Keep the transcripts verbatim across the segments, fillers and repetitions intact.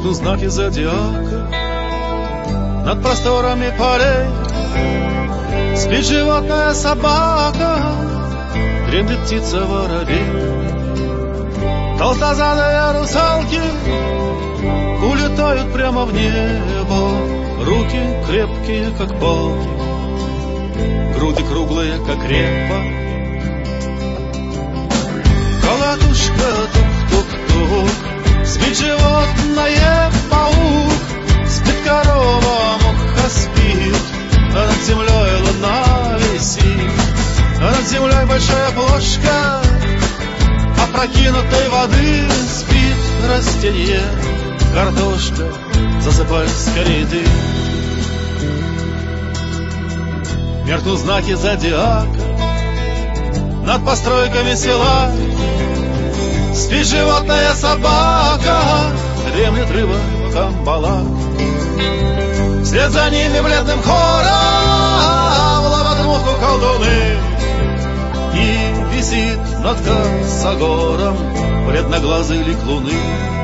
Меркнут знаки зодиака над просторами полей. Спит животная собака, дремлет птица воробей. Толстозадые русалки улетают прямо в небо. Руки крепкие, как палки, груди круглые, как репа. Колотушка тук-тук-тук, спит животное паук, спит корова, муха спит, а над землей луна висит, а над землей большая плошка опрокинутой воды. Спит растение, картошка, засыпай скорей ты. Меркнут знаки зодиака над постройками села. Спит животная собака, дремлет рыба камбала. Вслед за ними бледным хором ловят муху колдуны. И висит над косогором бледноглазый лик луны.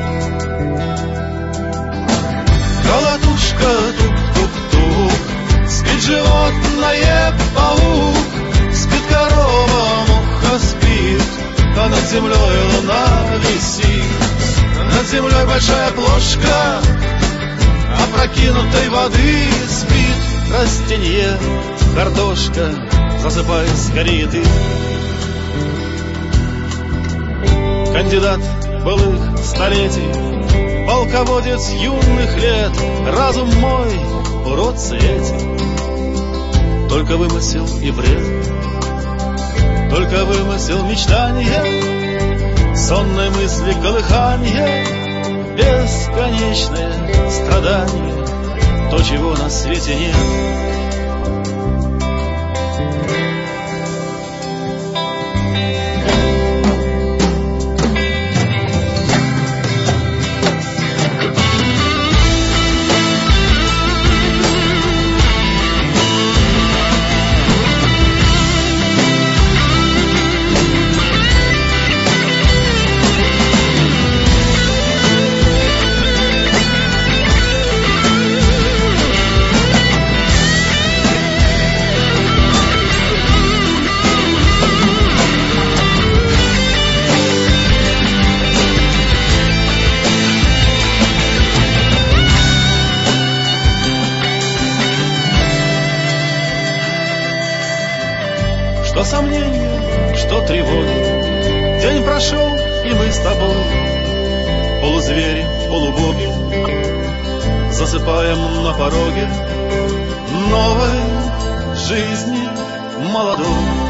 Колотушка тук-тук-тук, спит животное паук, спит корова, муха спит, а над землей луна висит, над землей большая плошка опрокинутой воды. Спит растение, картошка, засыпай скорее ты. Кандидат былых столетий, полководец юных лет, разум мой уродцы эти, только вымысел и бред, только вымысел мечтания, сонной мысли колыхание, бесконечное страдание, то, чего на свете нет. Что сомнения, что тревоги, день прошел, и мы с тобой, полузвери, полубоги, засыпаем на пороге новой жизни молодой.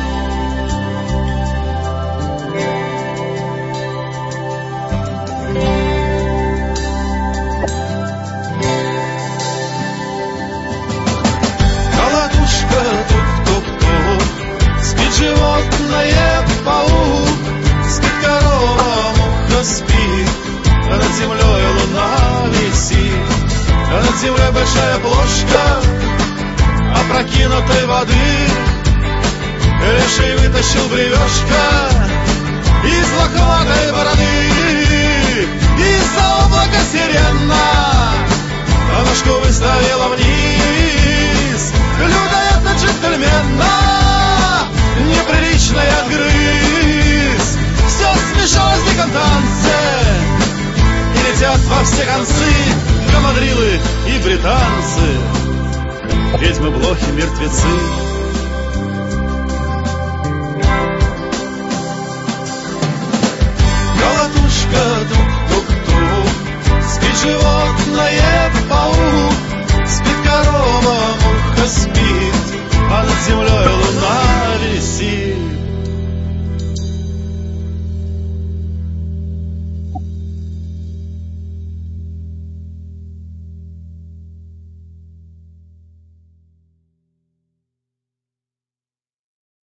Колотушка тук-тук-тук, спит животное паук, спит корова, муха спит, а над землей луна висит, а над землей большая плошка опрокинутой воды. Леший вытащил бревешко из лохматой бороды, из-за облака сирена, а ножку выставила вниз, людоедно джентльмена, неприличный отгрыз. Все смешалось в диком танце, и летят во все концы гамадрилы и британцы, ведьмы, блохи, мертвецы. Колотушка тук-тук-тук, спит животное паук, спит корова, муха спит, а над землей